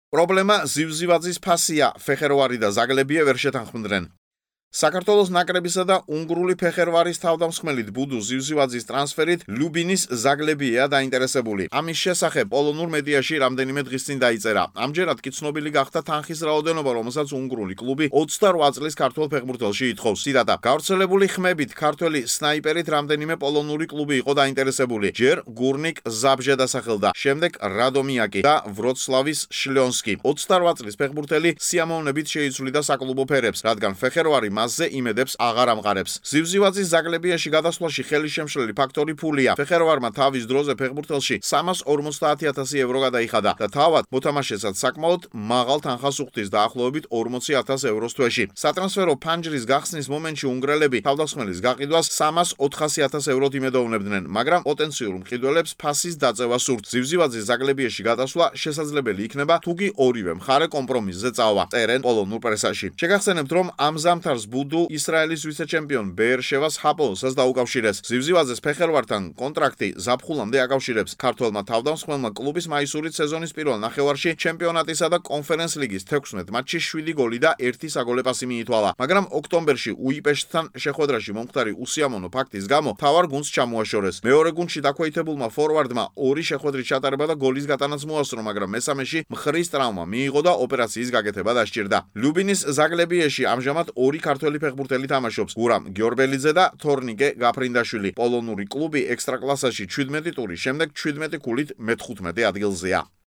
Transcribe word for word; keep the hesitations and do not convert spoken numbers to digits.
პრობლემა ზივზივაძის ფასია, ფეხერვარი და ზაგლებია ვერ შეთანხმდნენ. საქართველოს ნაკრებისა და უნგრული ფეხერვარის თავდამსხმელით ბუდუ ზივზივაძის ტრანსფერით ლუბინის ზაგლებია დაინტერესებული. ამის შესახებ პოლონურ მედიაში რამდენიმე დღის წინ დაიწერა. ამჯერად კი ცნობილი გახდა თანხის რაოდენობა, რომელსაც უნგრული კლუბი ოცდარვა წლის ქართველ ფეხბურთელში ითხოვს. ციტატა: გავრცელებული ხმებით ქართველი სნაიპერით რამდენიმე პოლონური კლუბი იყო დაინტერესებული. ჯერ გურნიკ ზაბრჟე დასახელდა, შემდეგ რადომიაკი და ვროცლავის შლიონსკი. ოცდარვა წლის ფეხბურთელი სიამოვნებით შეიცვლიდა საკლუბო ფერებს, რადგან ფეხერვარი მასზე იმედებს აღარ ამყარებს. ზივზივაძის ზაგლებიაში გადასვლაში ხელი შემშლელი ფაქტორი ფულია. ფეხერვარმა თავის დროზე ფეხბურთელში სამას ორმოცდაათი ათასი ევრო გადაიხადა და თავად მოთამაშესაც საკმაოდ მაღალ თანხას უხდის, დაახლოებით ორმოცი ათას ევროს თვეში. სატრანსფერო ფანჯრის გახსნის მომენტში უნგრელები თავდამსხმელის გაყიდვას სამას ოთხასი ათას ევროთ იმედოვნებდნენ, მაგრამ პოტენციურ მყიდველებს ფასის დაწევა სურთ. ზივზივაძის ზაგლებიაში გადასვლა შესაძლებელი იქნება, თუგი ორივე მხარე კომპრომისზე წავა, წერენ პოლონურ პრესაში. შეგახსენებთ, რომ ამ ზამთარს ბუდუ ისრაელის ვიცე-ჩემპიონ ბეერშევას ჰაპოლსაც დაუკავშირეს. ზივზივაძეს ფეხერვართან კონტრაქტი ზაფხულამდე აკავშირებს. ქართველმა თავდამსხმელმა კლუბის მაისურით სეზონის პირველ ნახევარში ჩემპიონატისა და კონფერენს ლიგის თექვსმეტ მატჩში შვიდი გოლი და ერთი საგოლე პასი მიითვალა, მაგრამ ოქტომბერში უიპეშტთან შეხვედრაში მომხდარი უსიამოვნო ფაქტის გამო მთავარ გუნდს ჩამოაშორეს. მეორე გუნდში დაქვეითებულმა ფორვარდმა ორი შეხვედრის ჩატარება და გოლის გატანაც მოასწრო, მაგრამ მესამეში მხრის ტრავმა მიიღო და ოპერაციის გაკეთება დასჭირდა. ლუბინის ზაგლებიაში ამჟამად ორი ქართველი ფეხბურთელი თამაშობს: გურამ გიორბელიძე და თორნიკე გაფრინდაშვილი. პოლონური კლუბი ექსტრაკლასაში ჩვიდმეტი ტურის შემდეგ ჩვიდმეტი ქულით მეთხუთმეტე ადგილზეა.